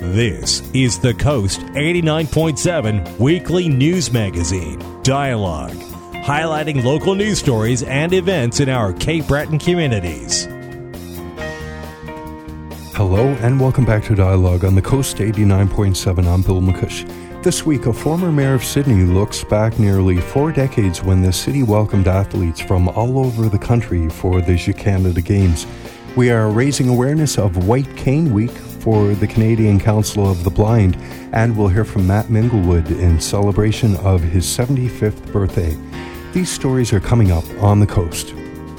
This is the Coast 89.7 Weekly News Magazine, Dialogue, highlighting local news stories and events in our Cape Breton communities. Hello and welcome back to Dialogue on the Coast 89.7. I'm Bill McCush. This week, a former mayor of Sydney looks back nearly 4 decades when the city welcomed athletes from all over the country for the Jeux Canada Games. We are raising awareness of White Cane Week for the Canadian Council of the Blind, and we'll hear from Matt Minglewood in celebration of his 75th birthday. These stories are coming up on the Coast.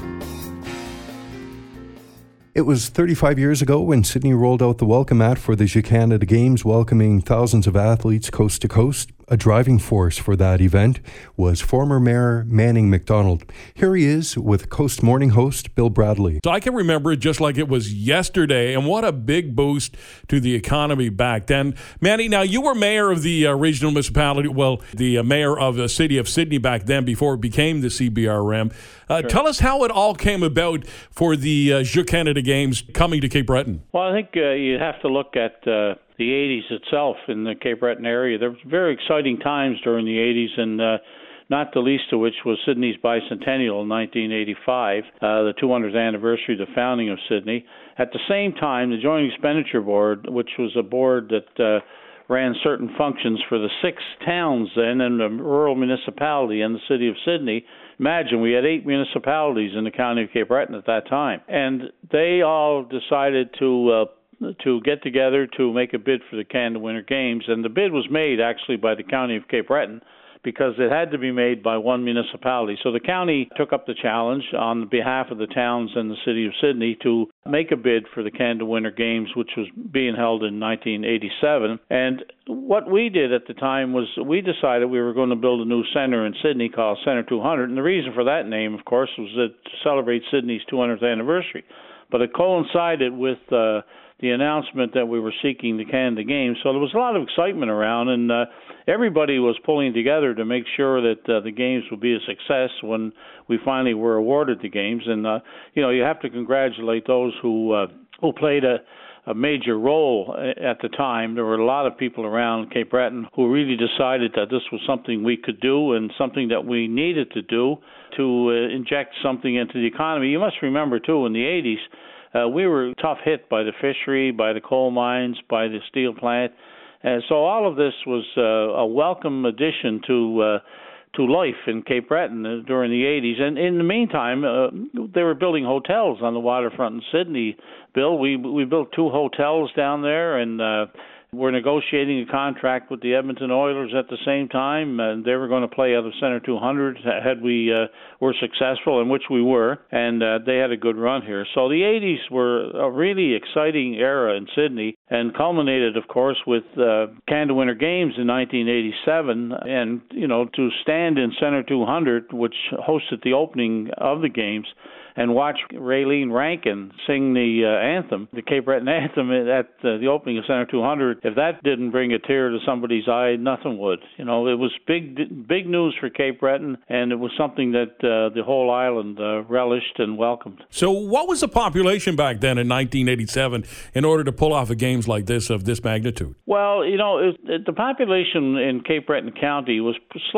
It was 35 years ago when Sydney rolled out the welcome mat for the Jeux Canada Games, welcoming thousands of athletes coast to coast. A driving force for that event was former Mayor Manning MacDonald. Here he is with Coast Morning host Bill Bradley. So I can remember it just like it was yesterday, and what a big boost to the economy back then. Manny, now you were mayor of the regional municipality, the mayor of the city of Sydney back then before it became the CBRM. Sure. Tell us how it all came about for the Jeux Canada Games coming to Cape Breton. Well, I think you have to look at the 80s itself in the Cape Breton area. There were very exciting times during the 80s, and not the least of which was Sydney's bicentennial in 1985, the 200th anniversary of the founding of Sydney. At the same time, the Joint Expenditure Board, which was a board that ran certain functions for the 6 towns then and the rural municipality and the city of Sydney. Imagine, we had 8 municipalities in the county of Cape Breton at that time, and they all decided to get together to make a bid for the Canada Winter Games, and the bid was made actually by the county of Cape Breton because it had to be made by one municipality. So the county took up the challenge on behalf of the towns and the city of Sydney to make a bid for the Canada Winter Games, which was being held in 1987. And what we did at the time was we decided we were going to build a new center in Sydney called Centre 200, and the reason for that name, of course, was to celebrate Sydney's 200th anniversary. But it coincided with the announcement that we were seeking the Canada Games. So there was a lot of excitement around, and everybody was pulling together to make sure that the Games would be a success when we finally were awarded the Games. And, you have to congratulate those who played a major role at the time. There were a lot of people around Cape Breton who really decided that this was something we could do and something that we needed to do to inject something into the economy. You must remember, too, in the 80s, we were tough hit by the fishery, by the coal mines, by the steel plant. And so all of this was a welcome addition to life in Cape Breton during the 80s. And in the meantime, they were building hotels on the waterfront in Sydney. Bill, we built 2 hotels down there, and we're negotiating a contract with the Edmonton Oilers at the same time, and they were going to play out of Centre 200 had we were successful, in which we were, and they had a good run here. So the 80s were a really exciting era in Sydney, and culminated, of course, with Canada Winter Games in 1987, and, to stand in Centre 200, which hosted the opening of the Games, and watch Raylene Rankin sing the anthem, the Cape Breton anthem, at the opening of Centre 200. If that didn't bring a tear to somebody's eye, nothing would. It was big news for Cape Breton, and it was something that the whole island relished and welcomed. So what was the population back then in 1987 in order to pull off a Games like this of this magnitude? Well, the population in Cape Breton County was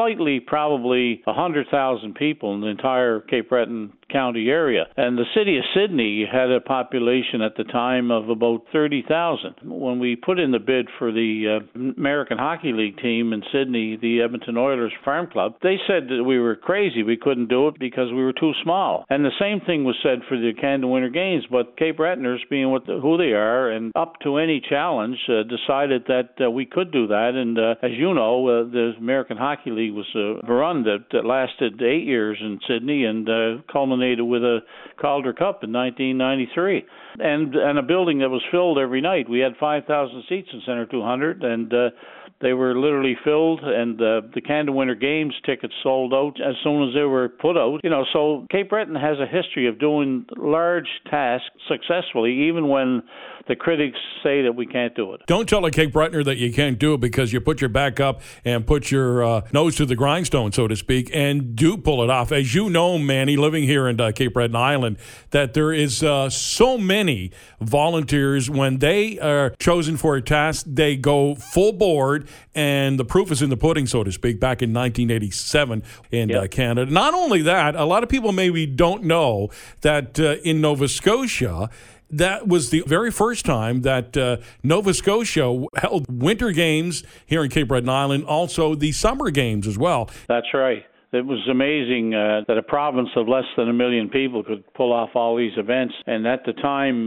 probably 100,000 people in the entire Cape Breton County area. And the city of Sydney had a population at the time of about 30,000. When we put in the bid for the American Hockey League team in Sydney, the Edmonton Oilers Farm Club, they said that we were crazy. We couldn't do it because we were too small. And the same thing was said for the Canada Winter Games, but Cape Bretoners, being who they are and up to any challenge, decided that we could do that. And as you know, the American Hockey League was a run that lasted 8 years in Sydney and culminated with a Calder Cup in 1993, and a building that was filled every night. We had 5,000 seats in Centre 200, and they were literally filled, and the Canada Winter Games tickets sold out as soon as they were put out. So Cape Breton has a history of doing large tasks successfully, even when the critics say that we can't do it. Don't tell a Cape Bretoner that you can't do it, because you put your back up and put your nose to the grindstone, so to speak, and do pull it off. As you know, Manny, living here in Cape Breton Island, that there is so many volunteers. When they are chosen for a task, they go full board, and the proof is in the pudding, so to speak, back in 1987 in Canada. Not only that, a lot of people maybe don't know that in Nova Scotia, that was the very first time that Nova Scotia held winter games here in Cape Breton Island, also the summer games as well. That's right. It was amazing that a province of less than 1 million people could pull off all these events. And at the time,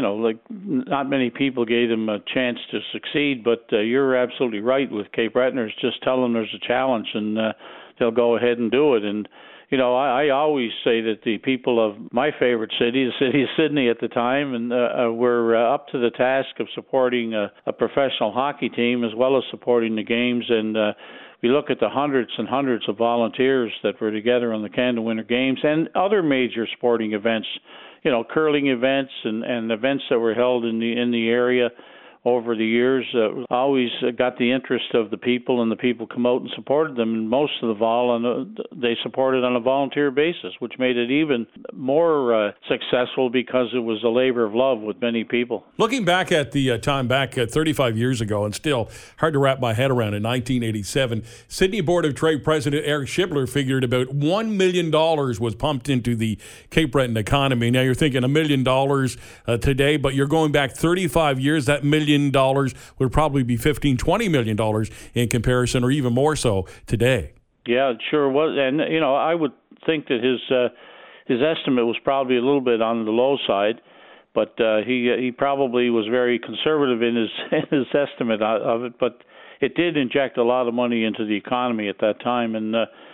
not many people gave them a chance to succeed. But you're absolutely right with Cape Bretoners. Just tell them there's a challenge, and they'll go ahead and do it. And I always say that the people of my favorite city, the city of Sydney at the time, and were up to the task of supporting a professional hockey team as well as supporting the games. And we look at the hundreds and hundreds of volunteers that were together on the Canada Winter Games and other major sporting events, curling events and events that were held in the area over the years. Always got the interest of the people, and the people come out and supported them. And most of they supported on a volunteer basis, which made it even more successful because it was a labor of love with many people. Looking back at the time back 35 years ago, and still hard to wrap my head around, in 1987, Sydney Board of Trade President Eric Schibler figured about $1 million was pumped into the Cape Breton economy. Now you're thinking $1 million today, but you're going back 35 years, that $1 million would probably be $15-20 million in comparison, or even more so today. Yeah, it sure was. And I would think that his estimate was probably a little bit on the low side, but he probably was very conservative in his estimate of it. But it did inject a lot of money into the economy at that time, and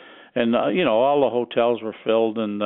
all the hotels were filled, and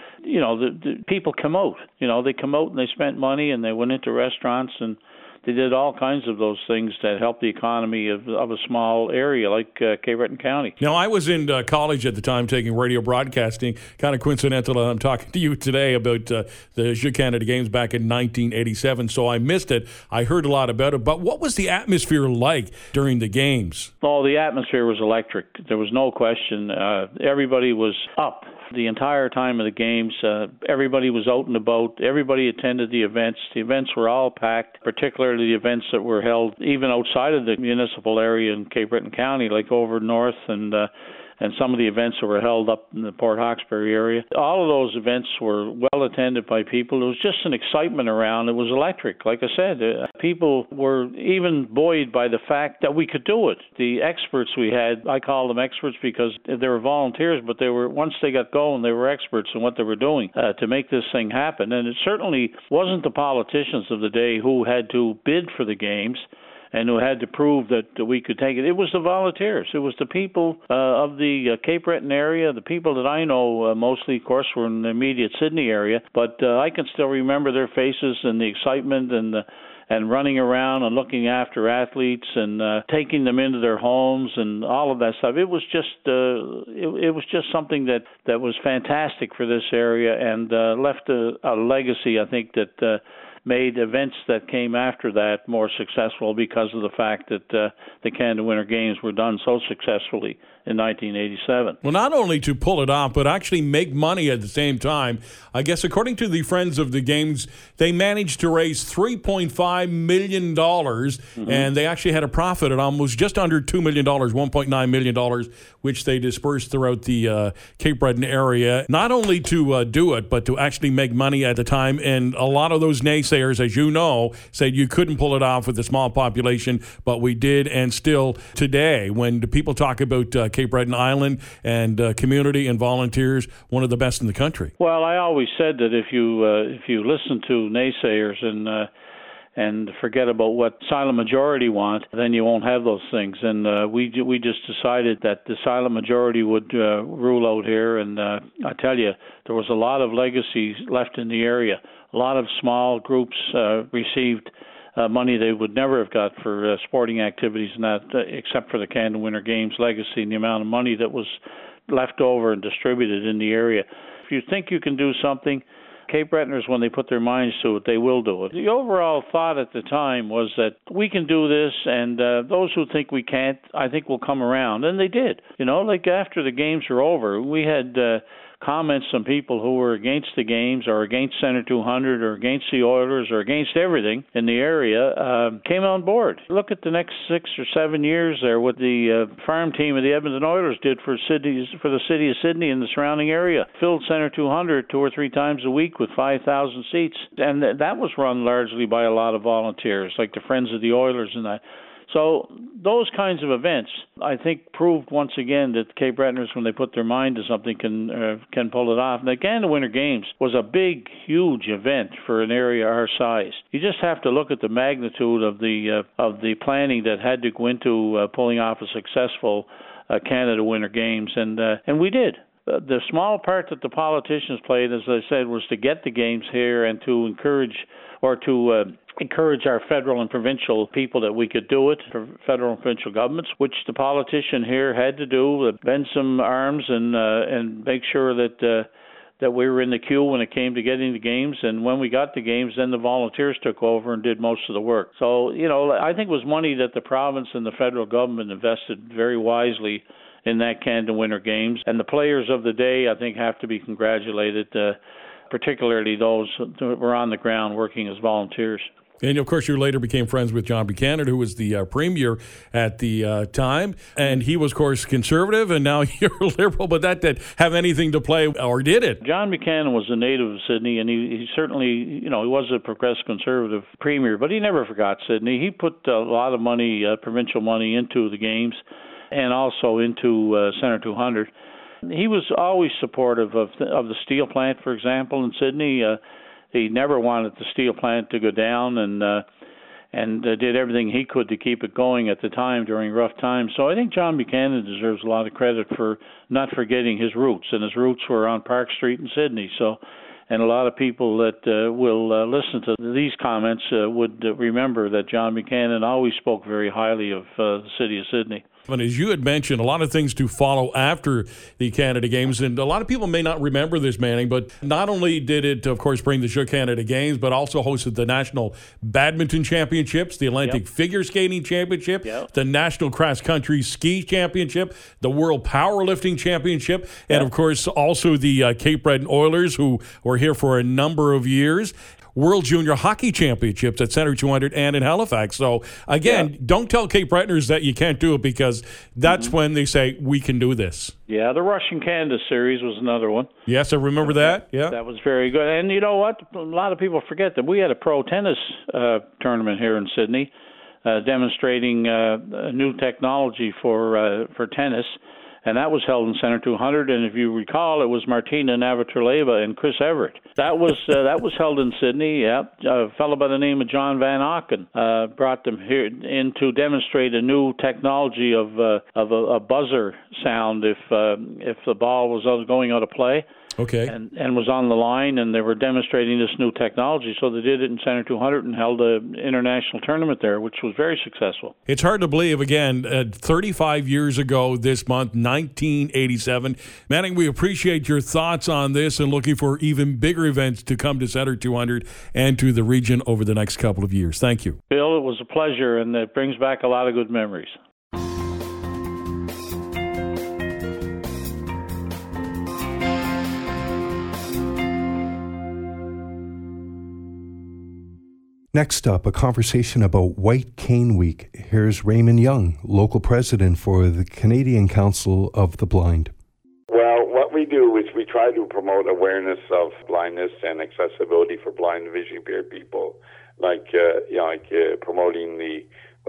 the people come out. They come out and they spent money, and they went into restaurants, and they did all kinds of those things that helped the economy of a small area like Cape Breton County. Now, I was in college at the time taking radio broadcasting. Kind of coincidental that I'm talking to you today about the Jeux Canada Games back in 1987, so I missed it. I heard a lot about it, but what was the atmosphere like during the games? Oh, the atmosphere was electric. There was no question. Everybody was up the entire time of the games. Everybody was out and about. Everybody attended the events. The events were all packed, particularly the events that were held even outside of the municipal area in Cape Breton County, like over north, and some of the events that were held up in the Port Hawkesbury area. All of those events were well attended by people. There was just an excitement around. It was electric. Like I said, people were even buoyed by the fact that we could do it. The experts we had, I call them experts because they were volunteers, but once they got going, they were experts in what they were doing to make this thing happen. And it certainly wasn't the politicians of the day who had to bid for the games and who had to prove that we could take it. It was the volunteers. It was the people of the Cape Breton area. The people that I know mostly, of course, were in the immediate Sydney area, but I can still remember their faces and the excitement and running around and looking after athletes and taking them into their homes and all of that stuff. It was just it was just something that was fantastic for this area and left a legacy, I think, that made events that came after that more successful because of the fact that the Canada Winter Games were done so successfully in 1987. Well, not only to pull it off, but actually make money at the same time. I guess according to the Friends of the Games, they managed to raise $3.5 million, and they actually had a profit at almost just under $2 million, $1.9 million, which they dispersed throughout the Cape Breton area, not only to do it, but to actually make money at the time. And a lot of those naysayers, as you know, said you couldn't pull it off with a small population, but we did. And still today, when people talk about Cape Breton Island and community and volunteers, one of the best in the country. Well, I always said that if you listen to naysayers and forget about what silent majority want, then you won't have those things. And we just decided that the silent majority would rule out here. And I tell you, there was a lot of legacy left in the area. A lot of small groups received money they would never have got for sporting activities and that, except for the Canada Winter Games legacy and the amount of money that was left over and distributed in the area. If you think you can do something, Cape Bretoners, when they put their minds to it, they will do it. The overall thought at the time was that we can do this, and those who think we can't, I think will come around. And they did. Like after the games were over, we had comments from people who were against the games or against Center 200 or against the Oilers or against everything in the area came on board. Look at the next 6 or 7 years there, what the farm team of the Edmonton Oilers did for the city of Sydney and the surrounding area. Filled Center 200 2 or 3 times a week with 5,000 seats. And that was run largely by a lot of volunteers, like the Friends of the Oilers and that. So those kinds of events, I think, proved once again that Cape Bretoners, when they put their mind to something, can pull it off. And the Canada Winter Games was a big, huge event for an area our size. You just have to look at the magnitude of the planning that had to go into pulling off a successful Canada Winter Games, and we did. The small part that the politicians played, as I said, was to get the games here and to encourage our federal and provincial people that we could do it, for federal and provincial governments, which the politician here had to do, bend some arms and make sure that we were in the queue when it came to getting the games. And when we got the games, then the volunteers took over and did most of the work. So, I think it was money that the province and the federal government invested very wisely in that Canada Winter Games. And the players of the day, I think, have to be congratulated, particularly those who were on the ground working as volunteers. And, of course, you later became friends with John Buchanan, who was the premier at the time. And he was, of course, conservative, and now you're liberal. But that didn't have anything to play, or did it? John Buchanan was a native of Sydney, and he certainly, he was a progressive conservative premier. But he never forgot Sydney. He put a lot of money, provincial money, into the games and also into Center 200. He was always supportive of the steel plant, for example, in Sydney. He never wanted the steel plant to go down, and did everything he could to keep it going at the time during rough times. So I think John Buchanan deserves a lot of credit for not forgetting his roots, and his roots were on Park Street in Sydney. So, and a lot of people that will listen to these comments would remember that John Buchanan always spoke very highly of the city of Sydney. And as you had mentioned, a lot of things to follow after the Canada Games. And a lot of people may not remember this, Manning, but not only did it, of course, bring the Canada Games, but also hosted the National Badminton Championships, the Atlantic Figure Skating Championship, the National Cross Country Ski Championship, the World Powerlifting Championship, and, of course, also the Cape Breton Oilers, who were here for a number of years. World Junior Hockey Championships at Center 200 and in Halifax. So, again, don't tell Cape Bretoners that you can't do it, because that's when they say, we can do this. Yeah, the Russian Canada Series was another one. Yes, I remember that. Yeah, that was very good. And you know what? A lot of people forget that we had a pro tennis tournament here in Sydney demonstrating new technology for tennis. And that was held in Center 200, and if you recall, it was Martina Navratilova and Chris Everett. That was held in Sydney. A fellow by the name of John Van Auken brought them here in to demonstrate a new technology of a buzzer sound if the ball was going out of play. Okay. And was on the line, and they were demonstrating this new technology. So they did it in Center 200 and held an international tournament there, which was very successful. It's hard to believe, again, 35 years ago this month, 1987. Manning, we appreciate your thoughts on this and looking for even bigger events to come to Center 200 and to the region over the next couple of years. Thank you. Bill, it was a pleasure, and it brings back a lot of good memories. Next up, a conversation about White Cane Week. Here's Raymond Young, local president for the Canadian Council of the Blind. Well, what we do is we try to promote awareness of blindness and accessibility for blind and visually impaired people, like promoting the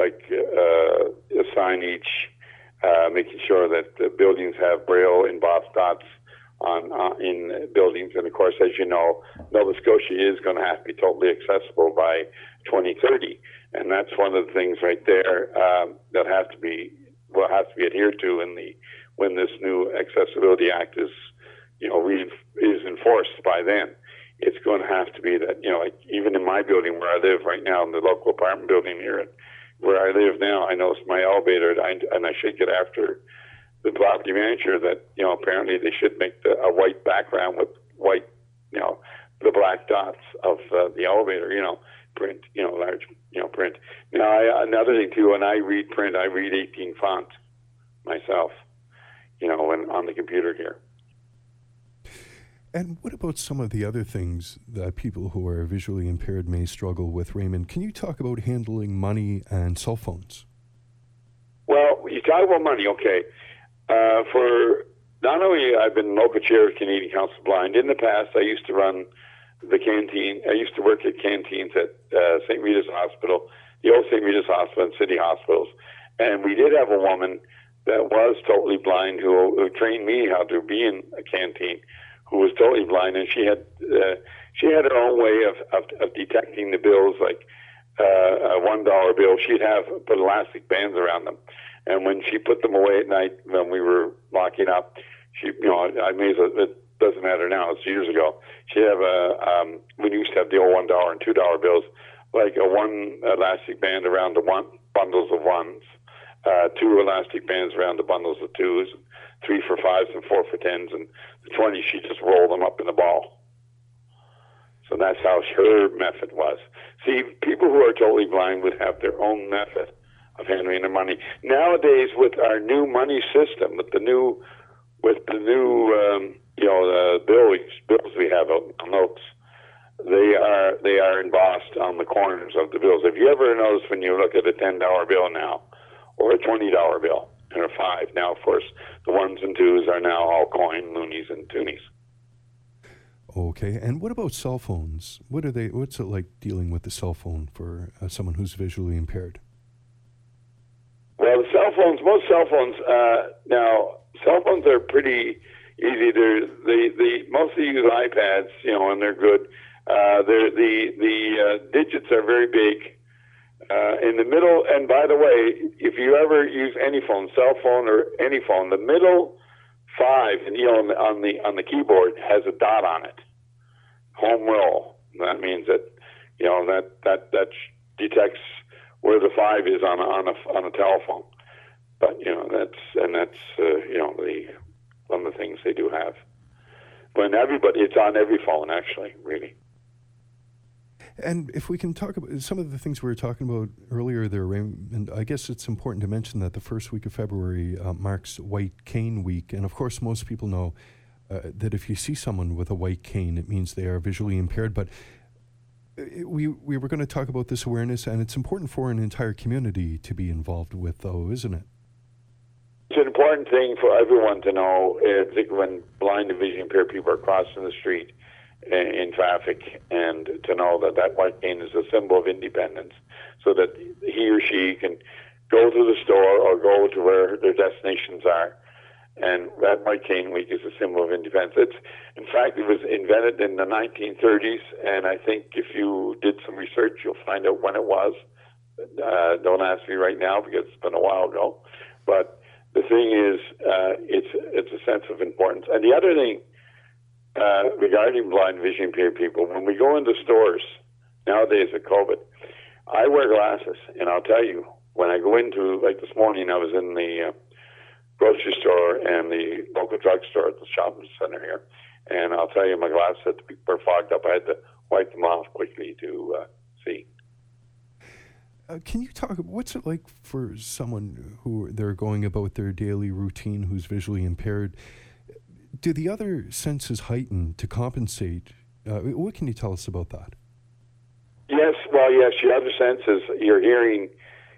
signage, making sure that the buildings have Braille embossed dots in buildings. And of course, as you know, Nova Scotia is going to have to be totally accessible by 2030, and that's one of the things right there that has to be adhered to when this new Accessibility Act is enforced by then. it's going to have to be that, like even in my building where I live right now, in the local apartment building here, where I live now, I noticed my elevator, and I should get after the property manager that, apparently they should make a white background with white, the black dots of the elevator, print, large, print. Now, another thing too, when I read print, I read 18 font myself, when on the computer here. And what about some of the other things that people who are visually impaired may struggle with, Raymond? Can you talk about handling money and cell phones? Well, you talk about money, okay. For not only I've been local chair of Canadian Council of Blind, in the past I used to run the canteen. I used to work at canteens at St. Rita's Hospital, the old St. Rita's Hospital and city hospitals. And we did have a woman that was totally blind who trained me how to be in a canteen, who was totally blind, and she had her own way of detecting the bills, like a $1 bill. She'd put elastic bands around them, and when she put them away at night when we were locking up, I may as well, it doesn't matter now, it's years ago. She'd have we used to have the old $1 and $2 bills, like a one elastic band around the bundles of ones, two elastic bands around the bundles of twos, 3 for 5s and 4 for 10s, and the 20s, she just rolled them up in a ball. So that's how her method was. See, people who are totally blind would have their own method of handling their money. Nowadays, with our new money system, with the new bills we have out in notes, they are embossed on the corners of the bills. Have you ever noticed when you look at a $10 bill now, or a $20 bill, and a 5? Now, of course, the 1s and 2s are now all coin, loonies, and toonies. Okay, and what about cell phones? What's it like dealing with the cell phone for someone who's visually impaired? Well, most cell phones, now, cell phones are pretty easy. They mostly use iPads, and they're good. The digits are very big. In the middle, and by the way, if you ever use any phone, cell phone or any phone, the middle 5, and on the keyboard has a dot on it. Home roll. That means that that detects where the 5 is on a telephone. But that's one of the things they do have. But it's on every phone actually, really. And if we can talk about some of the things we were talking about earlier there, Raymond, I guess it's important to mention that the first week of February marks White Cane Week. And of course, most people know that if you see someone with a white cane, it means they are visually impaired. But we were going to talk about this awareness, and it's important for an entire community to be involved with, though, isn't it? It's an important thing for everyone to know, when blind and vision impaired people are crossing the street in traffic, and to know that white cane is a symbol of independence, so that he or she can go to the store or go to where their destinations are. And that White Cane Week is a symbol of independence. In fact, it was invented in the 1930s, and I think if you did some research, you'll find out when it was. Don't ask me right now because it's been a while ago. But the thing is, it's a sense of importance. And the other thing, regarding blind vision impaired people, when we go into stores nowadays with COVID, I wear glasses, and I'll tell you, when I go into, like this morning, I was in the grocery store and the local drugstore at the shopping center here, and I'll tell you, my glasses were fogged up. I had to wipe them off quickly to see. Can you talk, what's it like for someone who they're going about their daily routine who's visually impaired? Do the other senses heighten to compensate? What can you tell us about that? Yes, your other senses, your hearing,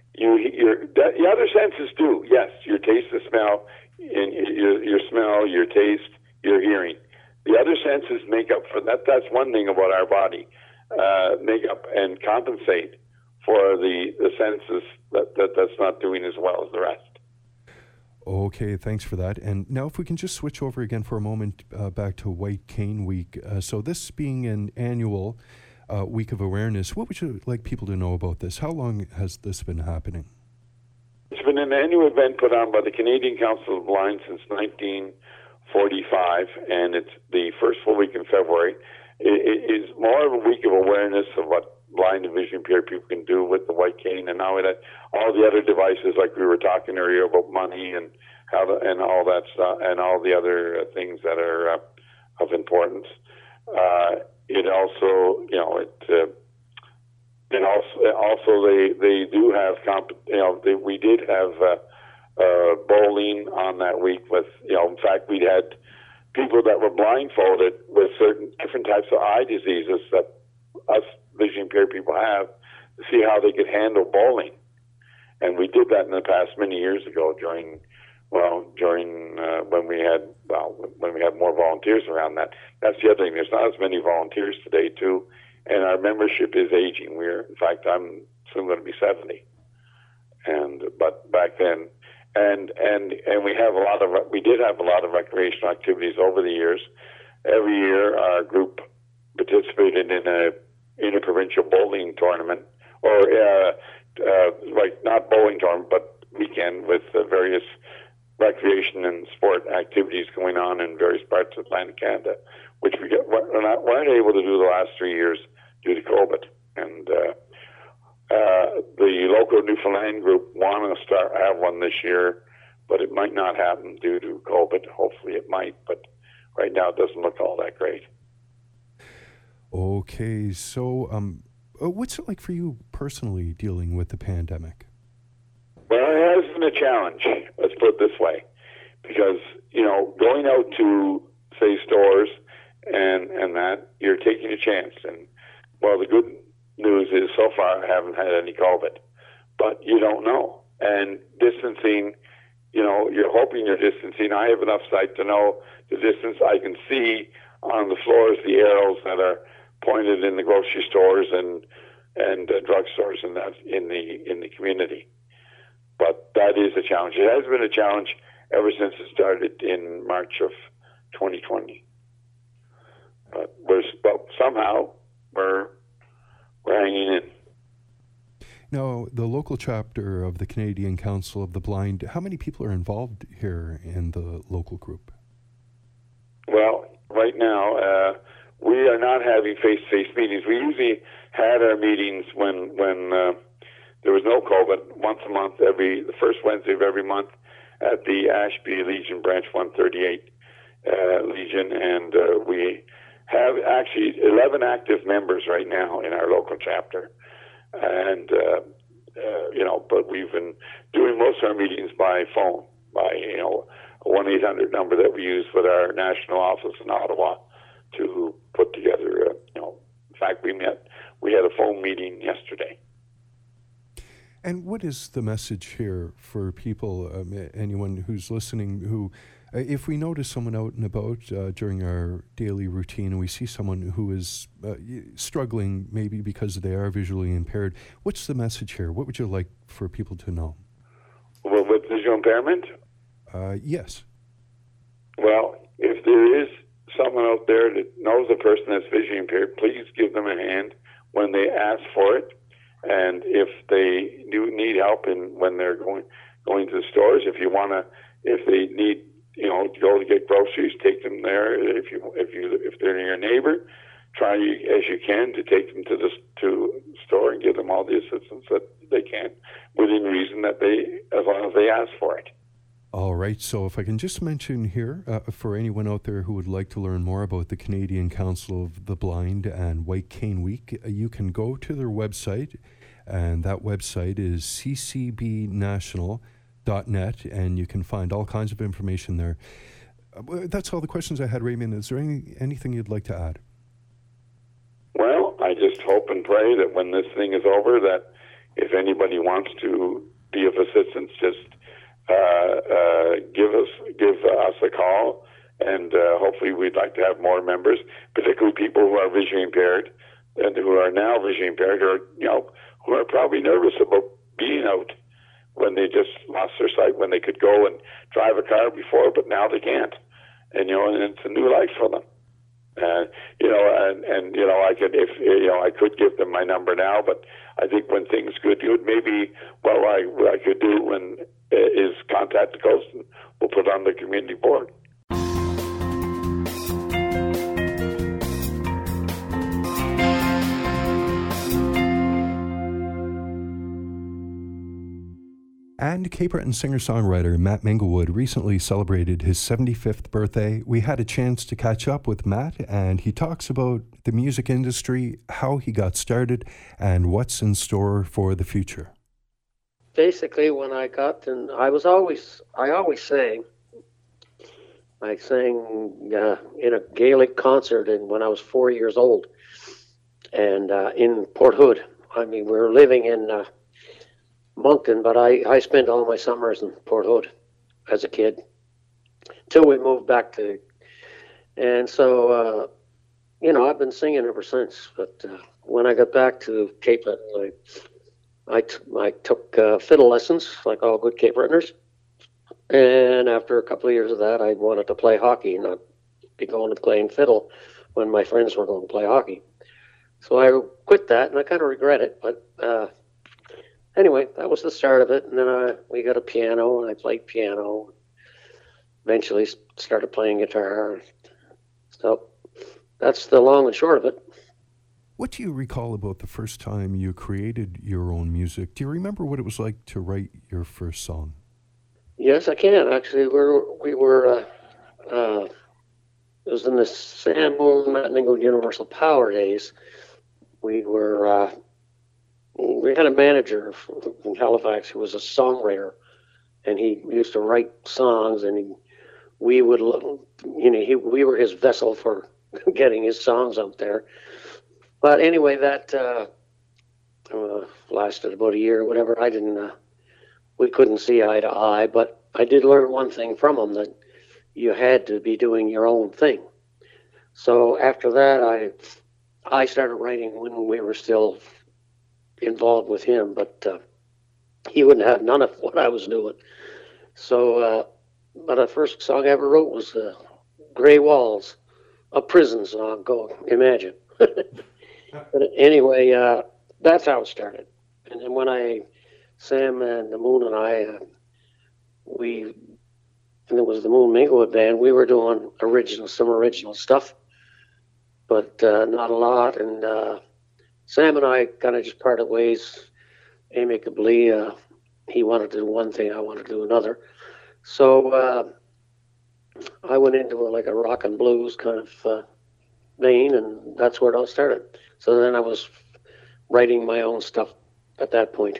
the other senses do, yes, your taste, the smell, and your smell, your taste, your hearing. The other senses make up for that. That's one thing about our body, make up and compensate for the senses that's not doing as well as the rest. Okay, thanks for that. And now if we can just switch over again for a moment back to White Cane Week. So this being an annual week of awareness, what would you like people to know about this? How long has this been happening? It's been an annual event put on by the Canadian Council of Blind since 1945, and it's the first full week in February. is more of a week of awareness of what blind and vision impaired people can do with the white cane, and now that all the other devices, like we were talking earlier about money and and all that stuff, and all the other things that are of importance. It also, and also they do have we did have bowling on that week with, in fact, we had people that were blindfolded with certain different types of eye diseases that us vision impaired people have, to see how they could handle bowling. And we did that in the past many years ago during when we had more volunteers around that. That's the other thing. There's not as many volunteers today too, and our membership is aging. In fact, I'm soon going to be 70. But back then, and we did have a lot of recreational activities over the years. Every year, our group participated in a interprovincial bowling tournament, or not bowling tournament, but weekend with various recreation and sport activities going on in various parts of Atlantic Canada, which we weren't able to do the last 3 years due to COVID. And the local Newfoundland group want to have one this year, but it might not happen due to COVID. Hopefully it might, but right now it doesn't look all that great. Okay, so what's it like for you personally dealing with the pandemic? Well, it has been a challenge, let's put it this way, because, going out to, say, stores and that, you're taking a chance. And, well, the good news is so far I haven't had any COVID, but you don't know. And distancing, you're hoping you're distancing. I have enough sight to know the distance. I can see on the floors the arrows that are pointed in the grocery stores and drugstores and that in the community. But that is a challenge. It has been a challenge ever since it started in March of 2020. But somehow we're hanging in. Now, the local chapter of the Canadian Council of the Blind, how many people are involved here in the local group? Well, right now, we are not having face-to-face meetings. We usually had our meetings when there was no COVID, once a month, the first Wednesday of every month at the Ashby Legion Branch 138 Legion, and we have actually 11 active members right now in our local chapter. And, but we've been doing most of our meetings by phone, by, a 1-800 number that we use with our national office in Ottawa to put together, in fact, we had a phone meeting yesterday. And what is the message here for people, anyone who's listening, who, if we notice someone out and about during our daily routine and we see someone who is struggling maybe because they are visually impaired, what's the message here? What would you like for people to know? Well, with visual impairment? Yes. Well, if there is someone out there that knows a person that's visually impaired, please give them a hand when they ask for it. And if they do need help when they're going to the stores, if they need, to go to get groceries, take them there. If they're your neighbor, try as you can to take them to the store and give them all the assistance that they can within reason as long as they ask for it. All right, so if I can just mention here, for anyone out there who would like to learn more about the Canadian Council of the Blind and White Cane Week, you can go to their website, and that website is ccbnational.net, and you can find all kinds of information there. That's all the questions I had, Raymond. Is there anything you'd like to add? Well, I just hope and pray that when this thing is over, that if anybody wants to be of assistance, just give us a call, and hopefully we'd like to have more members, particularly people who are visually impaired and who are now visually impaired, or who are probably nervous about being out when they just lost their sight, when they could go and drive a car before, but now they can't, and it's a new life for them. I could give them my number now, but I think when things get good, maybe what I could do is contact the Coast, and we'll put on the community board. And Cape Breton singer-songwriter Matt Minglewood recently celebrated his 75th birthday. We had a chance to catch up with Matt, and he talks about the music industry, how he got started, and what's in store for the future. Basically, when I got, and I always sang. I sang in a Gaelic concert when I was 4 years old, and in Port Hood. I mean, we were living in Moncton, but I spent all my summers in Port Hood as a kid till we moved back to, and so I've been singing ever since. But when I got back to Cape Breton, I took fiddle lessons like all good Cape Bretoners, and after a couple of years of that, I wanted to play hockey, not be going to playing fiddle when my friends were going to play hockey. So I quit that, and I kind of regret it, but. Anyway, that was the start of it, and then we got a piano, and I played piano. Eventually started playing guitar. So that's the long and short of it. What do you recall about the first time you created your own music? Do you remember what it was like to write your first song? Yes, I can. Actually, we were it was in the Sam Moon, Matt Minglewood Universal Power days. We had a manager from Halifax who was a songwriter, and he used to write songs, and we were his vessel for getting his songs out there. But anyway, that lasted about a year or whatever. We couldn't see eye to eye, but I did learn one thing from him, that you had to be doing your own thing. So after that, I started writing when we were still involved with him, but he wouldn't have none of what I was doing. So, but the first song I ever wrote was Grey Walls, a prison song, go imagine. But anyway, that's how it started. And then when Sam and the Moon and I, and it was the Moon Minglewood Band, we were doing some original stuff, but not a lot. And Sam and I kind of just parted ways amicably. He wanted to do one thing, I wanted to do another. So I went into a rock and blues kind of vein, and that's where it all started. So then I was writing my own stuff at that point.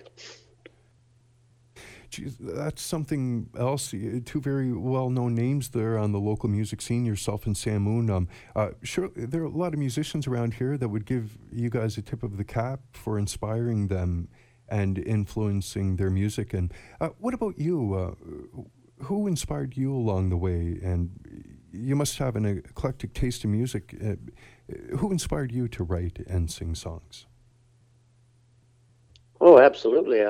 Geez, that's something else. Two very well-known names there on the local music scene, yourself and Sam Moon. Sure, there are a lot of musicians around here that would give you guys a tip of the cap for inspiring them and influencing their music. And what about you? Who inspired you along the way? And you must have an eclectic taste in music. Who inspired you to write and sing songs? Oh, absolutely.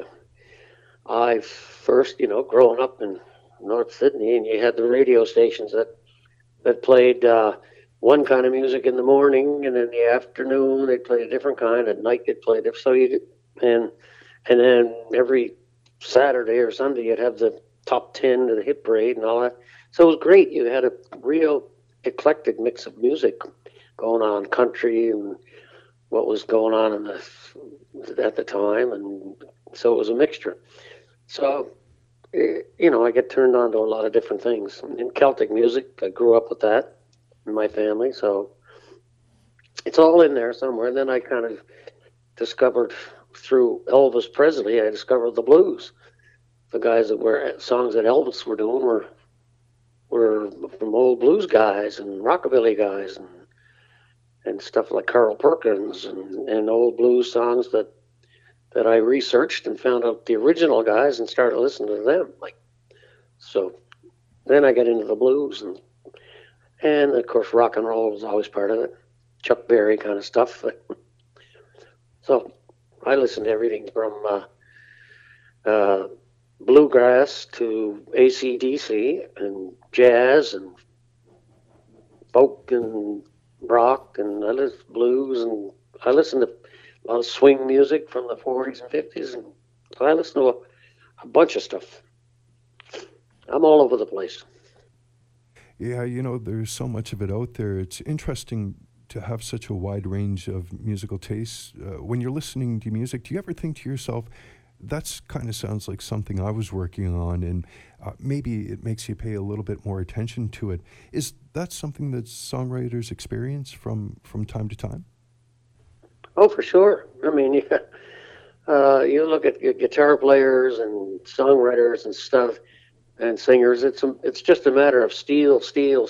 I first, growing up in North Sydney, and you had the radio stations that played one kind of music in the morning, and in the afternoon they played a different kind. At night they'd play different. And then every Saturday or Sunday you'd have the top 10 to the hit parade and all that. So it was great. You had a real eclectic mix of music going on, country and what was going on at the time, and so it was a mixture. So, I get turned on to a lot of different things. In Celtic music, I grew up with that in my family, so it's all in there somewhere. And then I kind of discovered through Elvis Presley, I discovered the blues. The guys that were songs that Elvis were doing were from old blues guys and rockabilly guys and stuff like Carl Perkins and old blues songs that I researched and found out the original guys and started listening to them. So then I got into the blues and of course rock and roll was always part of it. Chuck Berry kind of stuff. So I listened to everything from bluegrass to AC/DC and jazz and folk and rock, and I listened to blues, and I listened to a lot of swing music from the 40s and 50s, and so I listened to a bunch of stuff. I'm all over the place. Yeah, there's so much of it out there. It's interesting to have such a wide range of musical tastes. When you're listening to music, do you ever think to yourself, that's kind of sounds like something I was working on, and maybe it makes you pay a little bit more attention to it. Is that something that songwriters experience from time to time? Oh, for sure. I mean, you look at guitar players and songwriters and stuff and singers. It's just a matter of steal. Steal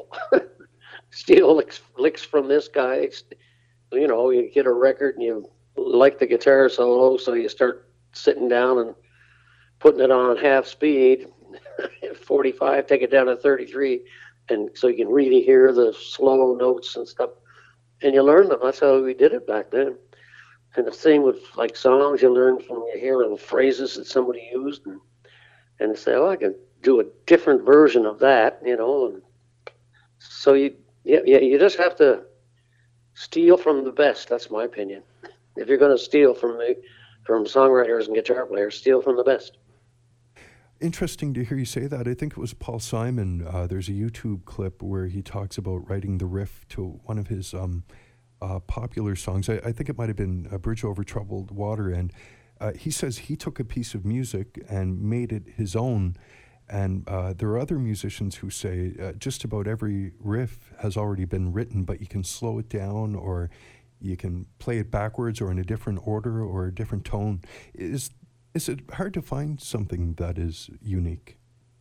licks from this guy. You know, you get a record and you like the guitar solo, so you start sitting down and putting it on half speed, 45, take it down to 33, and so you can really hear the slow notes and stuff. And you learn them. That's how we did it back then. And the same with like songs, you learn from you hear the phrases that somebody used, and say, oh, I can do a different version of that, you know. And so you just have to steal from the best. That's my opinion. If you're going to steal from songwriters and guitar players, steal from the best. Interesting to hear you say that. I think it was Paul Simon. There's a YouTube clip where he talks about writing the riff to one of his popular songs. I think it might have been A Bridge Over Troubled Water. And he says he took a piece of music and made it his own. And there are other musicians who say just about every riff has already been written, but you can slow it down, or you can play it backwards or in a different order or a different tone. Is it hard to find something that is unique?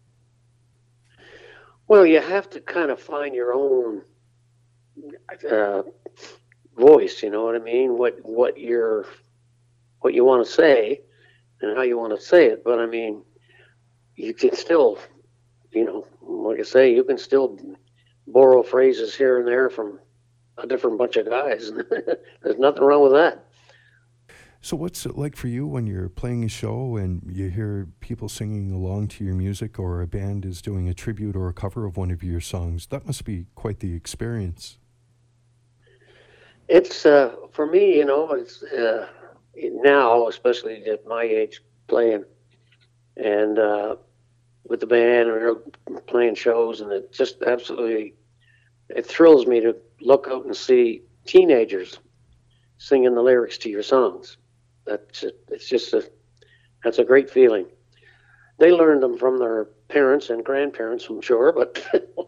Well, you have to kind of find your own voice, you know what I mean? What you want to say and how you want to say it. But I mean, you can still, you know, like I say, you can still borrow phrases here and there from a different bunch of guys. There's nothing wrong with that. So what's it like for you when you're playing a show and you hear people singing along to your music, or a band is doing a tribute or a cover of one of your songs? That must be quite the experience. It's, for me, you know, it's now, especially at my age, playing and with the band, and we're playing shows, and it just absolutely, it thrills me to look out and see teenagers singing the lyrics to your songs. That's a great feeling. They learned them from their parents and grandparents, I'm sure, but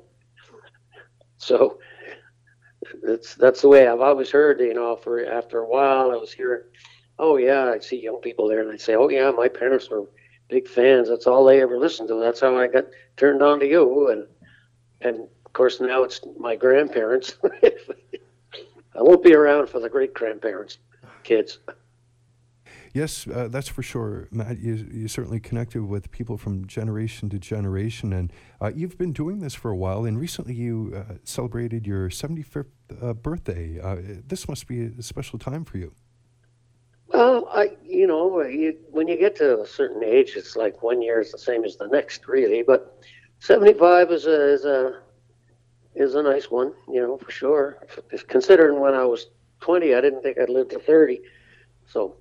so that's the way I've always heard. You know, after a while, I was hearing, oh yeah, I'd see young people there, and I'd say, oh yeah, my parents were big fans. That's all they ever listened to. That's how I got turned on to you, and of course now it's my grandparents. I won't be around for the great grandparents, kids. Yes, that's for sure, Matt. You certainly connected with people from generation to generation, and you've been doing this for a while, and recently you celebrated your 75th birthday. This must be a special time for you. Well, when you get to a certain age, it's like 1 year is the same as the next, really, but 75 is a nice one, you know, for sure. Considering when I was 20, I didn't think I'd live to 30, so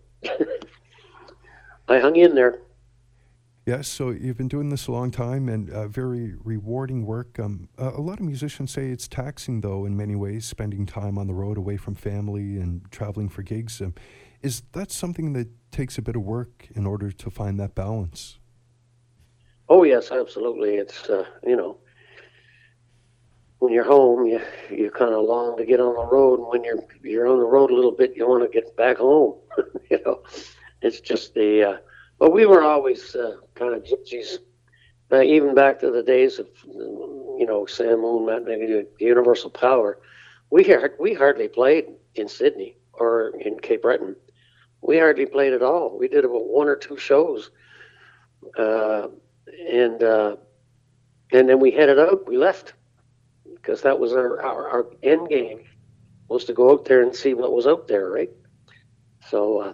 I hung in there. Yes, so you've been doing this a long time, and very rewarding work. A lot of musicians say it's taxing, though, in many ways, spending time on the road away from family and traveling for gigs. Is that something that takes a bit of work in order to find that balance? Oh, yes, absolutely. It's, you know, when you're home, you kind of long to get on the road. And when you're on the road a little bit, you want to get back home. You know, it's just but we were always kind of gypsies, even back to the days of, you know, Sam Moon, Matt Mingowood, Universal Power. We hardly played in Sydney or in Cape Breton. We hardly played at all. We did about 1 or 2 shows, and then we headed out. We left, because that was our end game, was to go out there and see what was out there, right? So,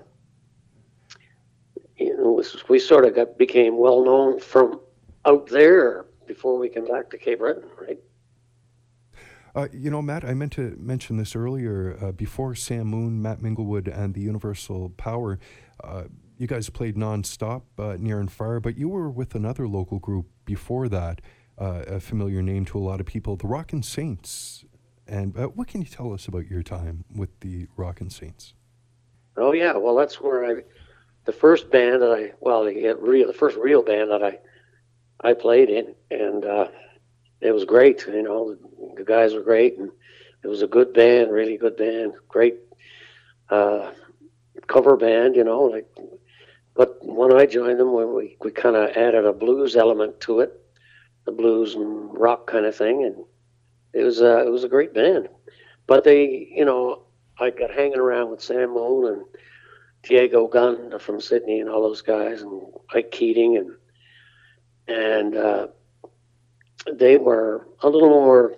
you know, we sort of became well known from out there before we came back to Cape Breton, right? You know, Matt, I meant to mention this earlier. Before Sam Moon, Matt Mingowood, and the Universal Power, you guys played nonstop, near and far, but you were with another local group before that, a familiar name to a lot of people, the Rockin' Saints. And what can you tell us about your time with the Rockin' Saints? Oh, yeah. Well, that's where the first band that the first real band that I played in, and it was great. You know, the guys were great, and it was a good band, really good band, great cover band. You know, like. But when I joined them, we kind of added a blues element to it, the blues and rock kind of thing, and it was a great band. But they, you know, I got hanging around with Sam Moon and Diego Gunn from Sydney and all those guys, and Ike Keating, and they were a little more.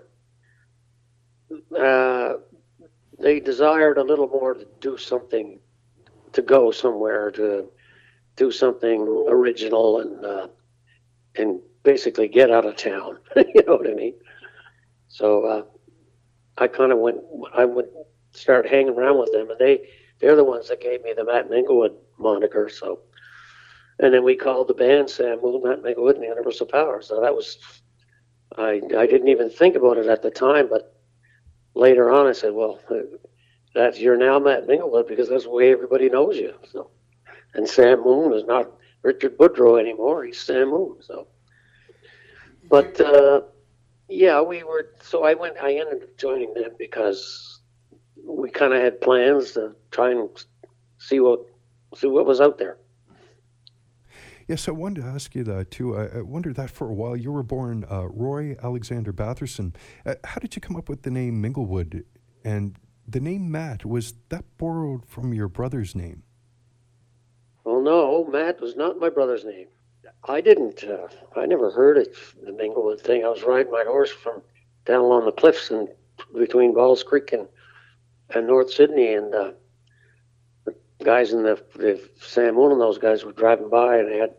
They desired a little more to do something, to go somewhere, to do something original and basically get out of town. You know what I mean? So I would start hanging around with them, and they're the ones that gave me the Matt Minglewood moniker. So, and then we called the band Sam Moon, Matt Minglewood, and the Universal Power. So that was, I didn't even think about it at the time, but later on I said, well, you're now Matt Minglewood because that's the way everybody knows you. So. And Sam Moon is not Richard Boudreau anymore. He's Sam Moon. So, but yeah, we were. So I ended up joining them because we kind of had plans to try and see what was out there. Yes, I wanted to ask you that too. I wondered that for a while. You were born Roy Alexander Batherson. How did you come up with the name Minglewood? And the name Matt, was that borrowed from your brother's name? Well, no, Matt was not my brother's name. I never heard it, the Minglewood thing. I was riding my horse from down along the cliffs and between Balls Creek and North Sydney, and the guys in the Sam Moon and those guys were driving by, and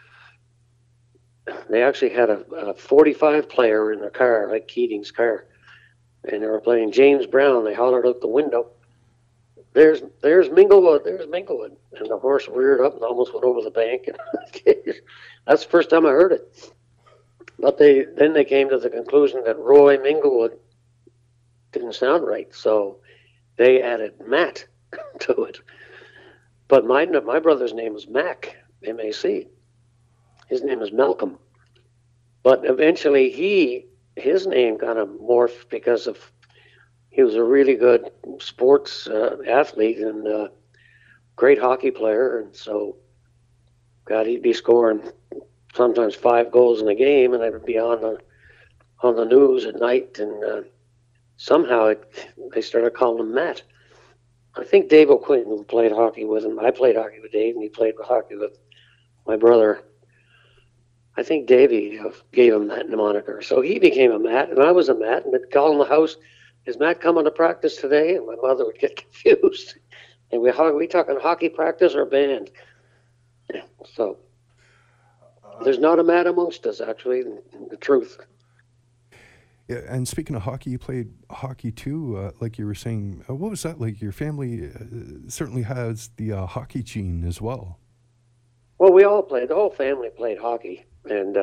they actually had a 45 player in their car, like Keating's car, and they were playing James Brown. They hollered out the window, There's Minglewood, there's Minglewood. And the horse reared up and almost went over the bank. That's the first time I heard it. But then they came to the conclusion that Roy Minglewood didn't sound right. So they added Matt to it. But my brother's name was Mac, M-A-C. His name is Malcolm. But eventually his name kind of morphed because of he was a really good sports athlete and great hockey player, and so God, he'd be scoring sometimes 5 goals in a game, and I'd be on the news at night, and somehow they started calling him Matt. I think Dave O'Quinn, who played hockey with him, I played hockey with Dave, and he played hockey with my brother. I think Davey gave him that moniker, so he became a Matt, and I was a Matt, and they'd call in the house, "Is Matt coming to practice today?" And my mother would get confused. And we talking hockey practice or band? So there's not a Matt amongst us, actually, the truth. Yeah, and speaking of hockey, you played hockey too, like you were saying. What was that like? Your family certainly has the hockey gene as well. Well, we all played. The whole family played hockey, and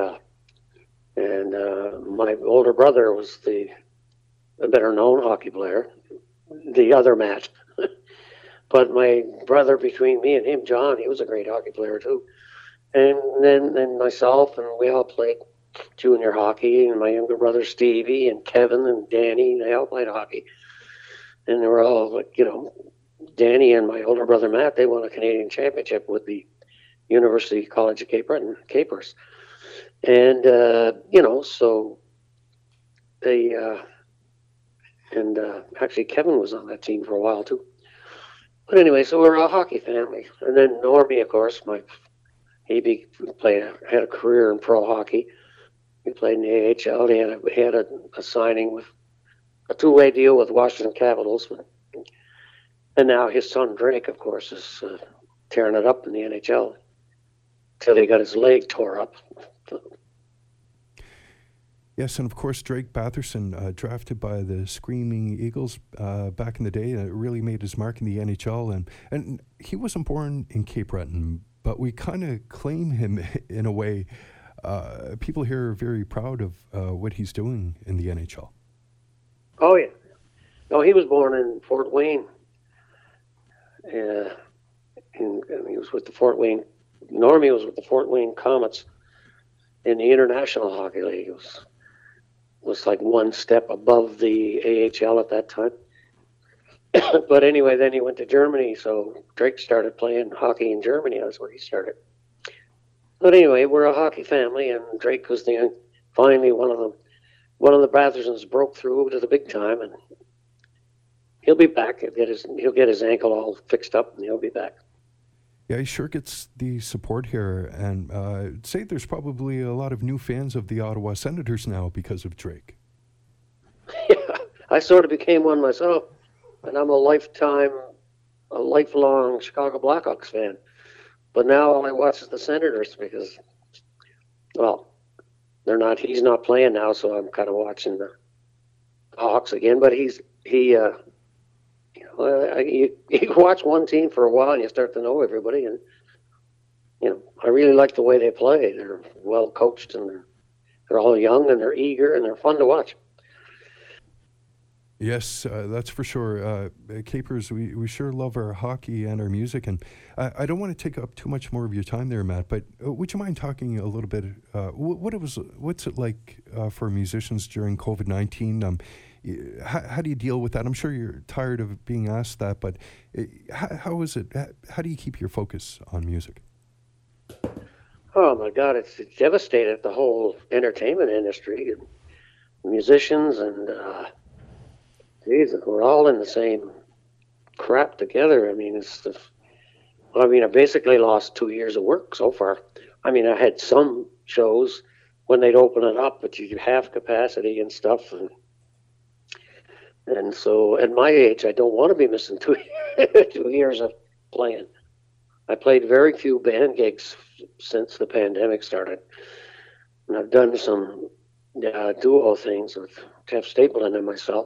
my older brother was the better known hockey player, the other Matt. But my brother, between me and him, John, he was a great hockey player too. And then myself, and we all played junior hockey, and my younger brother Stevie and Kevin and Danny, they all played hockey. And they were all, like, you know, Danny and my older brother Matt, they won a Canadian championship with the University College of Cape Breton, Capers. And, you know, so they... And actually, Kevin was on that team for a while, too. But anyway, so we're a hockey family. And then Normie, of course, he had a career in pro hockey. He played in the AHL. He had a signing with a 2-way deal with Washington Capitals. And now his son, Drake, of course, is tearing it up in the NHL until he got his leg tore up. Yes, and of course, Drake Batherson, drafted by the Screaming Eagles back in the day, really made his mark in the NHL. And he wasn't born in Cape Breton, but we kind of claim him in a way. People here are very proud of what he's doing in the NHL. Oh, yeah. No, he was born in Fort Wayne. and he was with the Fort Wayne. Normie was with the Fort Wayne Comets in the International Hockey League. It was like one step above the AHL at that time. But anyway, then he went to Germany, so Drake started playing hockey in Germany. That's where he started. But anyway, we're a hockey family, and Drake was finally one of the Bathersons broke through to the big time, and he'll be back. He'll get his ankle all fixed up, and he'll be back. Yeah, he sure gets the support here, and I'd say there's probably a lot of new fans of the Ottawa Senators now because of Drake. Yeah, I sort of became one myself, and I'm a lifelong Chicago Blackhawks fan. But now all I watch is the Senators because, well, he's not playing now, so I'm kind of watching the Hawks again. But you watch one team for a while and you start to know everybody, and I really like the way they play. They're well coached, and they're all young, and they're eager, and they're fun to watch. Yes, that's for sure. Capers, we sure love our hockey and our music, and I don't want to take up too much more of your time there, Matt, but would you mind talking a little bit, what's it like for musicians during COVID-19? How do you deal with that? I'm sure you're tired of being asked that, but how is it? How do you keep your focus on music? Oh my God, it's devastated the whole entertainment industry, and musicians, and Jesus, we're all in the same crap together. I mean, I basically lost 2 years of work so far. I mean, I had some shows when they'd open it up, but you have capacity and stuff, and so at my age, I don't want to be missing 2 years of playing. I played very few band gigs since the pandemic started, and I've done some duo things with Jeff Stapleton and myself,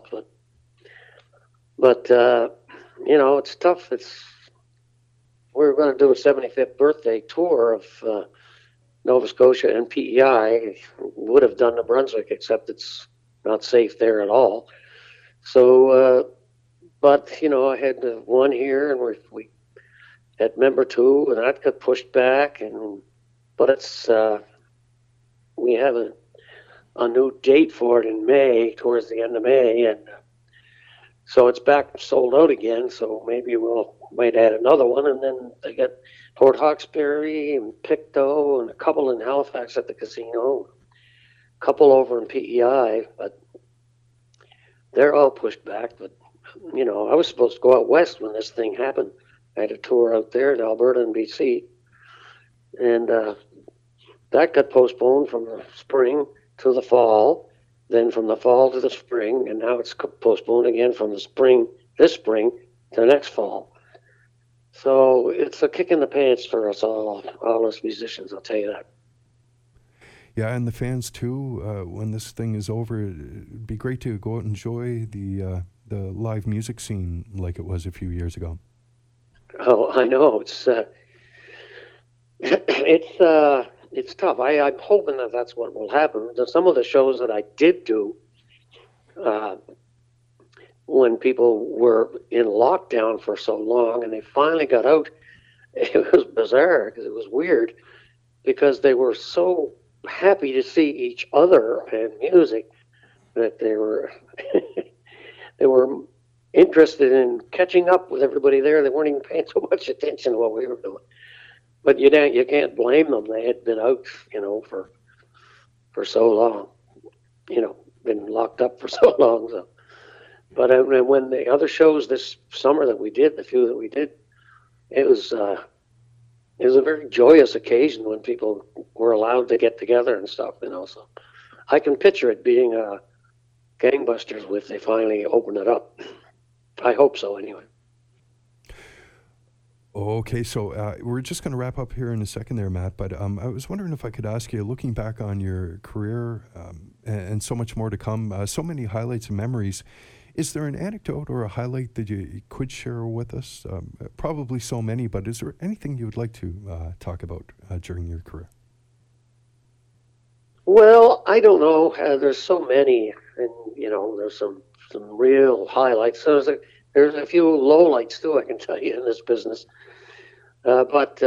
but it's tough. We're going to do a 75th birthday tour of Nova Scotia and PEI. Would have done New Brunswick, except it's not safe there at all. So, but I had one here, and we had member 2, and that got pushed back. But it's we have a new date for it in May, towards the end of May, and so it's back sold out again. So maybe might add another one, and then they got Port Hawkesbury and Pictou, and a couple in Halifax at the casino, a couple over in PEI, but they're all pushed back. But I was supposed to go out west when this thing happened. I had a tour out there in Alberta and BC, and that got postponed from the spring to the fall, then from the fall to the spring, and now it's postponed again from this spring to next fall. So it's a kick in the pants for us all us musicians, I'll tell you that. Yeah, and the fans too. When this thing is over, it'd be great to go out and enjoy the live music scene like it was a few years ago. Oh, I know. It's tough. I'm hoping that that's what will happen. Some of the shows that I did do when people were in lockdown for so long and they finally got out, it was bizarre because it was weird because they were so happy to see each other and music that they were they were interested in catching up with everybody there. They weren't even paying so much attention to what we were doing. But you can't blame them. They had been out, for so long, been locked up for so long. So. But when the other shows this summer that we did, the few that we did, it was a very joyous occasion when people were allowed to get together and stuff, So I can picture it being gangbusters if they finally open it up. I hope so, anyway. Okay, so we're just going to wrap up here in a second there, Matt, but I was wondering if I could ask you, looking back on your career and so much more to come, so many highlights and memories, is there an anecdote or a highlight that you could share with us? Probably so many, but is there anything you would like to talk about during your career? Well, I don't know. There's so many, and, there's some real highlights. So there's a few lowlights, too, I can tell you, in this business. But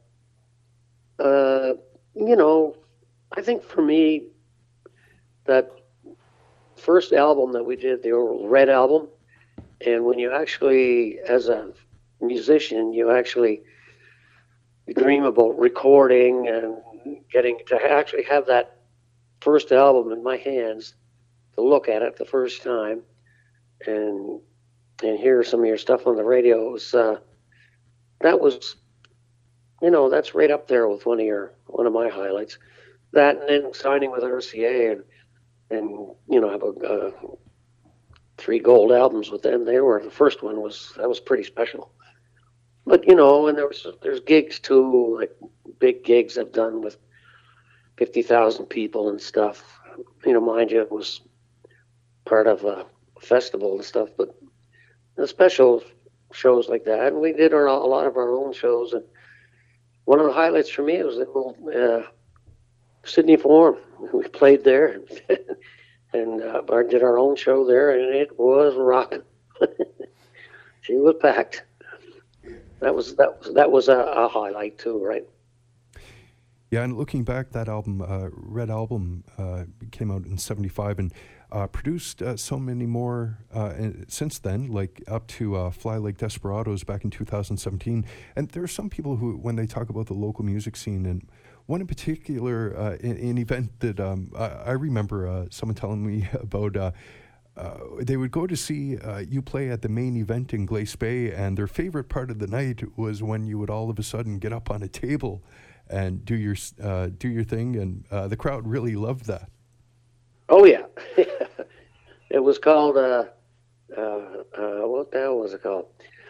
you know, I think for me, that first album that we did, the Red album, and when you actually, as a musician, you actually dream about recording and getting to actually have that first album in my hands, to look at it the first time and hear some of your stuff on the radio, was that was, you know, that's right up there with one of my highlights. That, and then signing with RCA and you know, have 3 gold albums with them. The first one was pretty special. But you know, and there's gigs too, like big gigs I've done with 50,000 people and stuff. You know, mind you, it was part of a festival and stuff, but the special shows like that. And we did a lot of our own shows. And one of the highlights for me was the Sydney Forum. We played there and did our own show there, and it was rocking. She was packed. That was a highlight too, right? Yeah, and looking back, that album, Red Album, came out in '75 and produced so many more since then, like up to Fly Like Desperados back in 2017. And there are some people who, when they talk about the local music scene, and one in particular, an event that I remember someone telling me about, they would go to see you play at the main event in Glace Bay, and their favorite part of the night was when you would all of a sudden get up on a table and do your thing, and the crowd really loved that. Oh yeah, it was called what the hell was it called?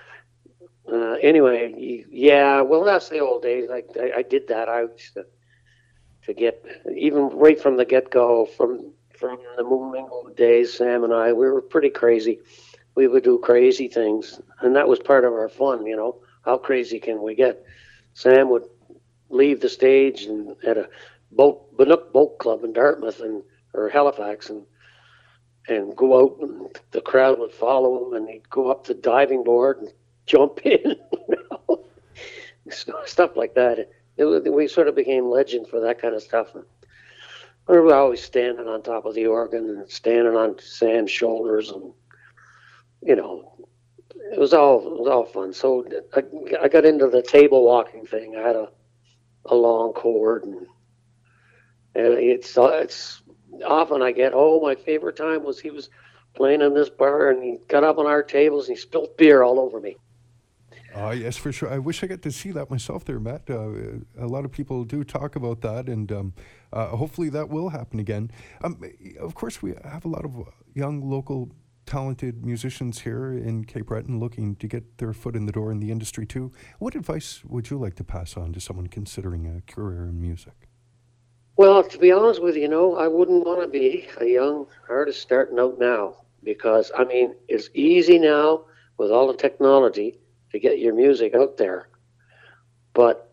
Anyway, yeah. Well, that's the old days. I did that. I used to get, even right from the get go, from the Moonmingle days. Sam and I, we were pretty crazy. We would do crazy things, and that was part of our fun. You know, how crazy can we get? Sam would leave the stage and at a Bannock Boat Club in Dartmouth or Halifax and go out, and the crowd would follow him, and he'd go up the diving board and jump in, you know? Stuff like that. We sort of became legend for that kind of stuff. We were always standing on top of the organ and standing on Sam's shoulders, and you know, it was all fun. So I got into the table walking thing. I had a long cord, and it's often I get, my favorite time was he was playing in this bar and he got up on our tables and he spilled beer all over me. Yes, for sure. I wish I got to see that myself there, Matt. A lot of people do talk about that, and hopefully that will happen again. Of course, we have a lot of young, local, talented musicians here in Cape Breton looking to get their foot in the door in the industry too. What advice would you like to pass on to someone considering a career in music? Well, to be honest with you, I wouldn't want to be a young artist starting out now, because, I mean, it's easy now with all the technology to get your music out there. But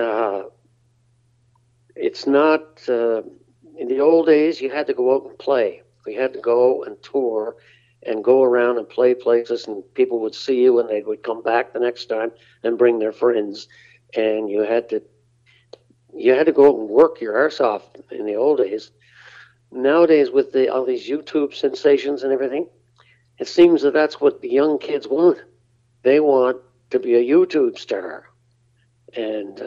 it's not, in the old days, you had to go out and play. We had to go and tour and go around and play places, and people would see you and they would come back the next time and bring their friends. And you had to go out and work your arse off in the old days. Nowadays, with all these YouTube sensations and everything, it seems that that's what the young kids want. They want to be a YouTube star. And,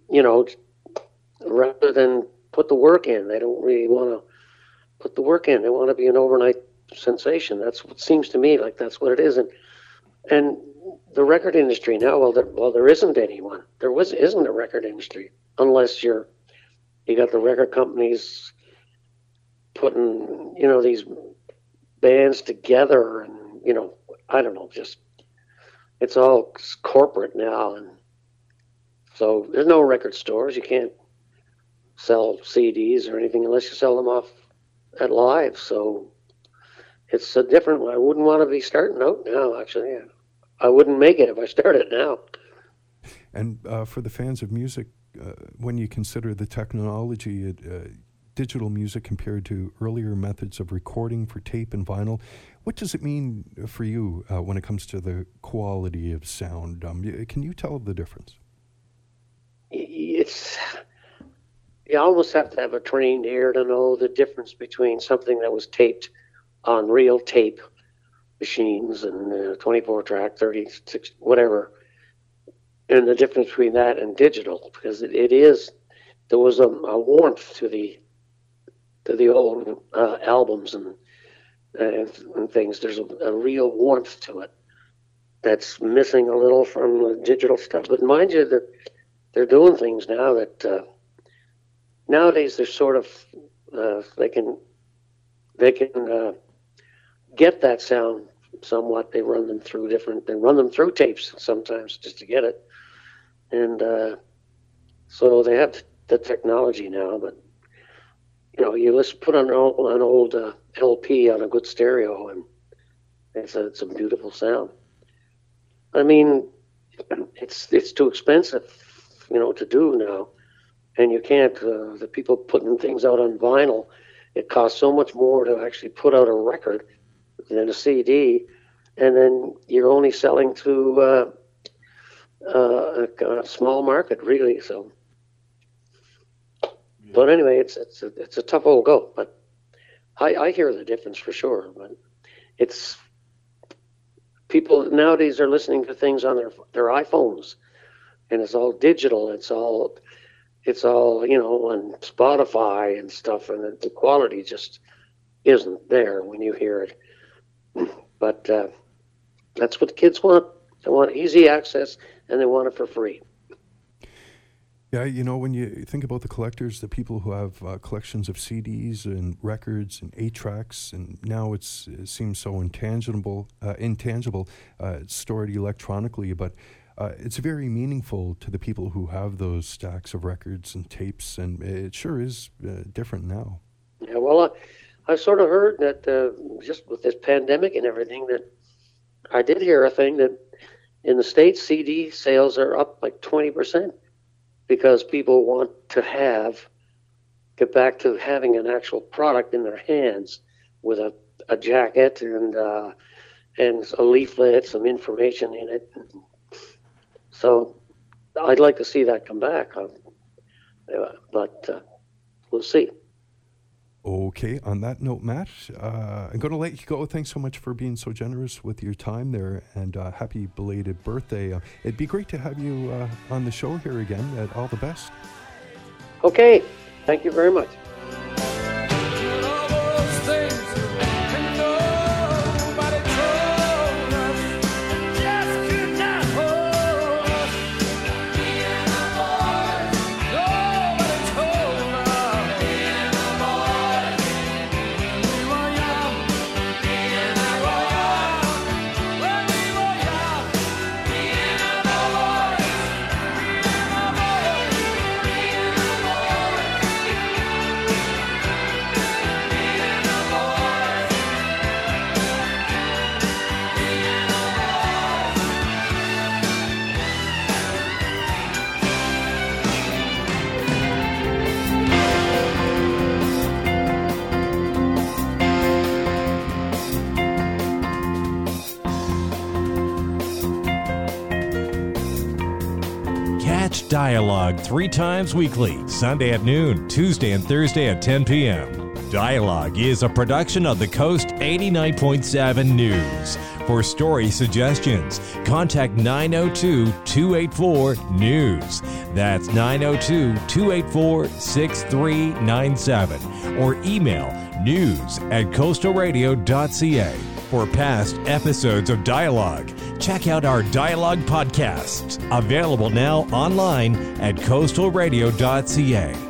rather than put the work in, they don't really want to put the work in. They want to be an overnight sensation. That's what seems to me like that's what it is. And the record industry now, there isn't anyone. Isn't a record industry unless you got the record companies putting, these bands together, and, I don't know, just, it's all corporate now. And so there's no record stores. You can't sell CDs or anything unless you sell them off at live. So it's a different one. I wouldn't want to be starting out now, actually. Yeah. I wouldn't make it if I started now. And for the fans of music, when you consider the technology, digital music compared to earlier methods of recording for tape and vinyl, what does it mean for you when it comes to the quality of sound? Can you tell the difference? you almost have to have a trained ear to know the difference between something that was taped on real tape machines and 24 track, 36, whatever, and the difference between that and digital, because there was a warmth to the old albums and things. There's a real warmth to it that's missing a little from the digital stuff. But mind you, that they're doing things now that nowadays they're sort of they can get that sound somewhat. They run them through tapes sometimes just to get it, and so they have the technology now. But you put on an old LP on a good stereo, and it's a beautiful sound. I mean, it's too expensive, to do now, and you can't. The people putting things out on vinyl, it costs so much more to actually put out a record than a CD, and then you're only selling to a small market, really. So, but anyway, it's a tough old go. But I hear the difference for sure. But it's people nowadays are listening to things on their iPhones, and it's all digital. It's all on Spotify and stuff, and the quality just isn't there when you hear it. But that's what the kids want. They want easy access, and they want it for free. Yeah, when you think about the collectors, the people who have collections of CDs and records and 8-tracks, and now it seems so intangible, it's stored electronically, but it's very meaningful to the people who have those stacks of records and tapes, and it sure is different now. Yeah, well, I sort of heard that just with this pandemic and everything, that I did hear a thing that in the States, CD sales are up like 20%. Because people want to get back to having an actual product in their hands with a jacket and a leaflet, some information in it. So I'd like to see that come back, but we'll see. Okay, on that note, Matt, I'm going to let you go. Thanks so much for being so generous with your time there, and happy belated birthday. It'd be great to have you on the show here again. All the best. Okay, thank you very much. Dialogue 3 times weekly, Sunday at noon, Tuesday and Thursday at 10 p.m. Dialogue is a production of the Coast 89.7 News. For story suggestions, contact 902-284-NEWS. That's 902-284-6397. Or email news@coastalradio.ca. For past episodes of Dialogue, check out our Dialogue podcasts, available now online at coastalradio.ca.